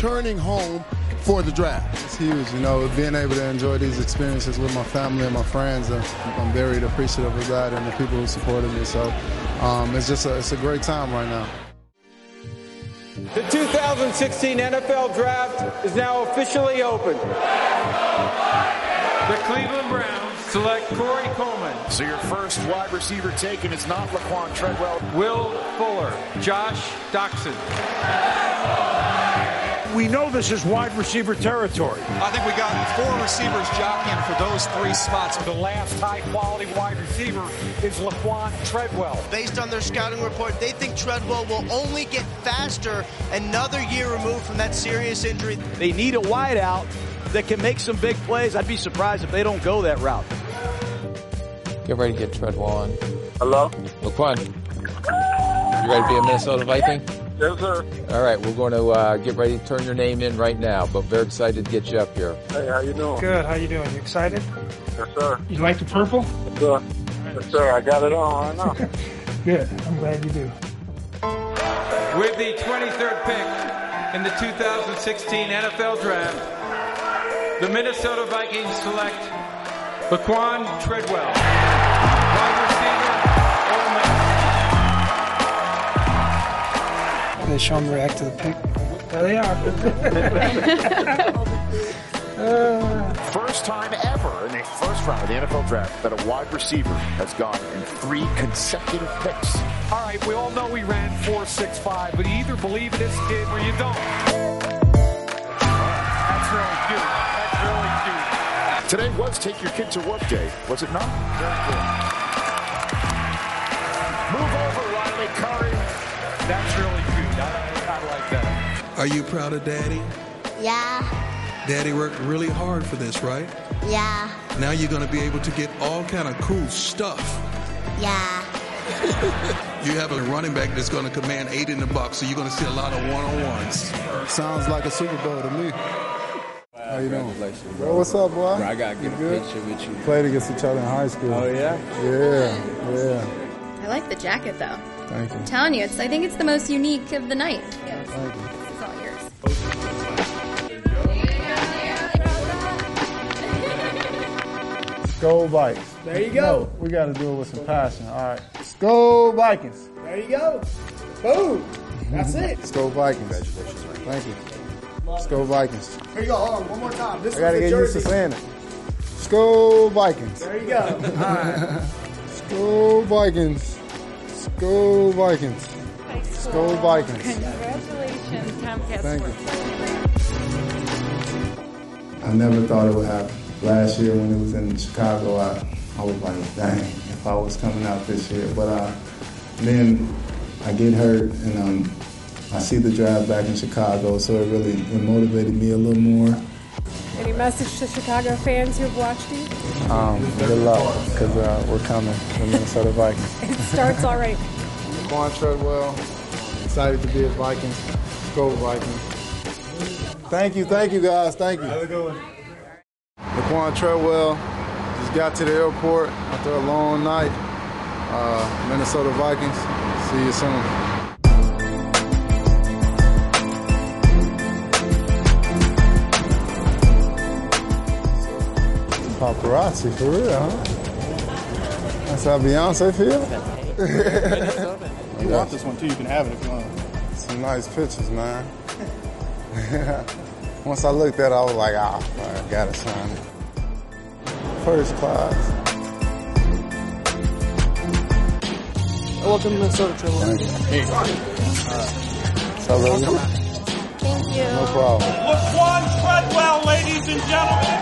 returning home for the draft? It's huge, being able to enjoy these experiences with my family and my friends. I'm very appreciative of that and the people who supported me. So it's a great time right now. The 2016 NFL Draft is now officially open. The Cleveland Browns select Corey Coleman. So your first wide receiver taken is not Laquan Treadwell. Will Fuller, Josh Doxson. We know this is wide receiver territory. I think we got 4 receivers jockeying for those 3 spots. The last high-quality wide receiver is Laquan Treadwell. Based on their scouting report, they think Treadwell will only get faster another year removed from that serious injury. They need a wideout that can make some big plays. I'd be surprised if they don't go that route. Get ready to get Treadwell on. Hello? Laquan, you ready to be a Minnesota Viking? Yes, sir. All right, we're going to get ready to turn your name in right now, but very excited to get you up here. Hey, how you doing? Good. How you doing? You excited? Yes, sir. You like the purple? Yes, sir. Yes, sir. I got it on right now. Good. I'm glad you do. With the 23rd pick in the 2016 NFL Draft, the Minnesota Vikings select Laquan Treadwell, wide receiver, Ole Miss. They show them react to the pick. There they are. First time ever in the first round of the NFL Draft that a wide receiver has gone in 3 consecutive picks. All right, we all know we ran 4.65, but you either believe in this kid or you don't. That's really cute. That's really cute. Today was Take Your Kid to Work Day, was it not? Very good. Move over, Riley Curry. That's really cute. I like that. Are you proud of Daddy? Yeah. Daddy worked really hard for this, right? Yeah. Now you're going to be able to get all kind of cool stuff. Yeah. You have a running back that's going to command 8 in the box, so you're going to see a lot of one-on-ones. Sounds like a Super Bowl to me. How you doing? Bro, what's up, boy? Bro, I got to get a picture with you. Played against each other in high school. Oh, yeah? Yeah. I like the jacket, though. Thank you. I'm telling you, I think it's the most unique of the night. Thank you. This is all yours. Go Vikings. There you go. No, we got to do it with some passion. All right. Let's go Vikings. There you go. Boom. That's it. Let's go Vikings. Congratulations. Thank you. Let's go Vikings. Here you go. Hold on. One more time. This I got to is the get used to jersey. saying it. Let's go Vikings. There you go. All right. Let's go Vikings. Let's go Vikings. Let's go Vikings. Congratulations, Comcast. Thank you. I never thought it would happen. Last year when it was in Chicago, I was like, dang, if I was coming out this year. But then I get hurt and I see the draft back in Chicago, so it motivated me a little more. Any message to Chicago fans who have watched you? Good luck, because we're coming, the Minnesota Vikings. It starts already. Laquan Treadwell, excited to be at Vikings. Let's go Vikings. Thank you guys, thank you. Have a good one. Laquan Treadwell just got to the airport after a long night. Minnesota Vikings, see you soon. Paparazzi, for real, huh? That's how Beyonce feels? You want this one too, you can have it if you want. Some nice pictures, man. Once I looked at it, I was like, I gotta sign it. First class. Welcome to Minnesota, Treadwell. Hey. So, Thank you. no problem. Laquan Treadwell, ladies and gentlemen.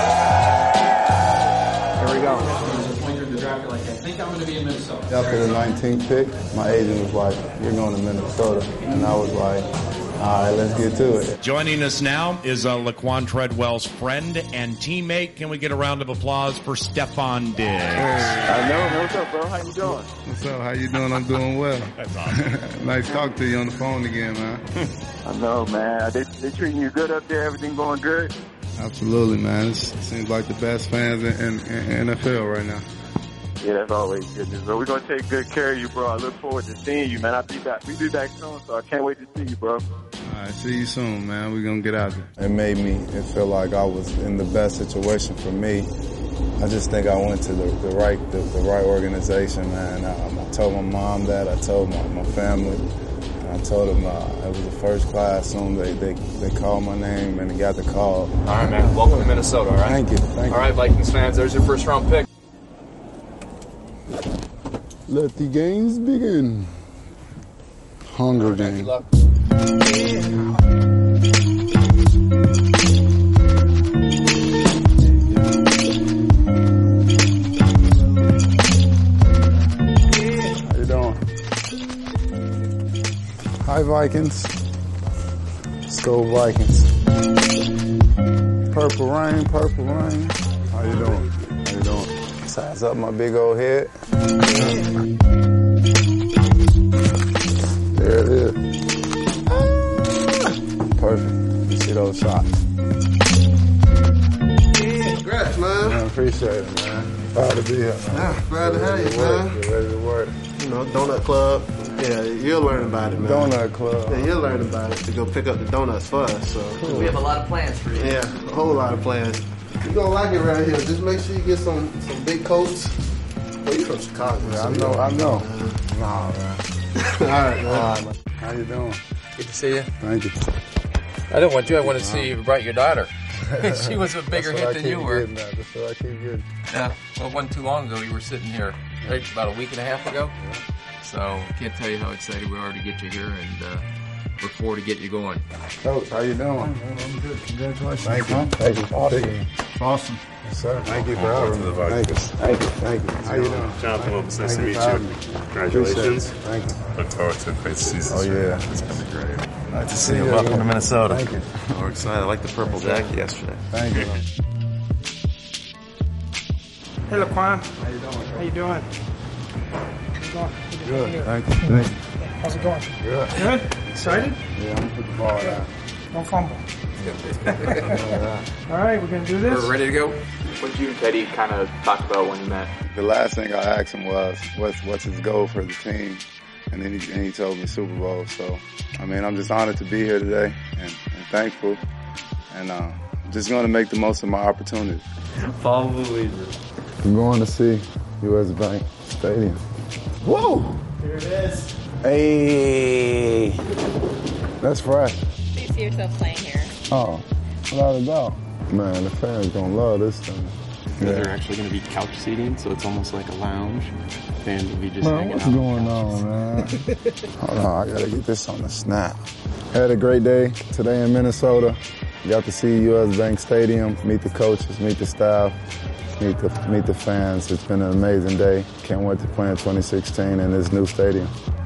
Here we go. I think I'm going to be in Minnesota. After the 19th pick, my agent was like, you're going to Minnesota. And I was like, all right, let's get to it. Joining us now is Laquan Treadwell's friend and teammate. Can we get a round of applause for Stefon Diggs? I know. What's up, bro? How you doing? What's up? How you doing? I'm doing well. That's awesome. Nice talk to you on the phone again, man. I know, man. They treating you good up there? Everything going good? Absolutely, man. It seems like the best fans in NFL right now. Yeah, that's always good news. So we're going to take good care of you, bro. I look forward to seeing you, man. I'll be back. We'll be back soon, so I can't wait to see you, bro. All right, see you soon, man. We're going to get out there. It made me feel like I was in the best situation for me. I just think I went to the right organization, man. I told my mom that. I told my family. I told them it was the first class. Soon they called my name and they got the call. All right, man. Welcome to Minnesota, all right? Thank you. All right, Vikings fans, there's your first round pick. Let the games begin. Hunger Games. How you doing? Hi, Vikings. Let's go, Vikings. Purple rain, purple rain. How you doing? How you doing? Size up my big old head. There it is. Perfect. You see those shots. Congrats, man. I appreciate it, man. Proud to be here, man. Yeah, glad to have you, man. Get ready to work. You know, Donut Club. Yeah, you'll learn about it, man. Donut Club. Yeah, you'll learn about it to go pick up the donuts for us. So cool. We have a lot of plans for you. Yeah, a whole lot of plans. You're gonna like it right here. Just make sure you get some big coats. Oh, you from Chicago. Yeah, so I know. Nah, man. All right, man. How you doing? Good to see you. Thank you. I didn't want you. I wanted to see you brought your daughter. She was a bigger hit than you were. That's what I keep getting. Yeah. Well, it wasn't too long ago. You were sitting here, right, about a week and a half ago. Yeah. So can't tell you how excited we are to get you here and look forward to getting you going. Coach, how you doing? I'm good. Congratulations. Thank you. Thank you. Awesome. Yes, sir. Thank you for having me. Thank you. Thank you. Thank you. How you doing? Jonathan Wilkes, nice to meet you. Congratulations. Thank you. Look forward to a great season. Oh, yeah. It's going to be great. Nice to see you. Welcome to Minnesota. Thank you. We're excited. I like the purple jacket yesterday. Thank you. Hey, Laquan. How you doing? How you doing? Good. Thank you. Thank you. How's it going? Good. Good? Excited? Yeah, I'm going to put the ball down. No fumble. All right, we're going to do this. We're ready to go. What did you and Teddy kind of talk about when you met? The last thing I asked him was, what's his goal for the team? And then he told me Super Bowl. So, I mean, I'm just honored to be here today and thankful. And I'm just going to make the most of my opportunity. Follow the leader. I'm going to see U.S. Bank Stadium. Whoa! Here it is. Hey! That's fresh. Do you see yourself playing here? Oh, without a doubt. Man, the fans gonna love this thing. Yeah. They're actually going to be couch seating, so it's almost like a lounge. Fans will be just hanging what's out. Going on, man? Hold on, I gotta get this on the snap. Had a great day today in Minnesota. Got to see U.S. Bank Stadium, meet the coaches, meet the staff, meet the fans. It's been an amazing day. Can't wait to play in 2016 in this new stadium.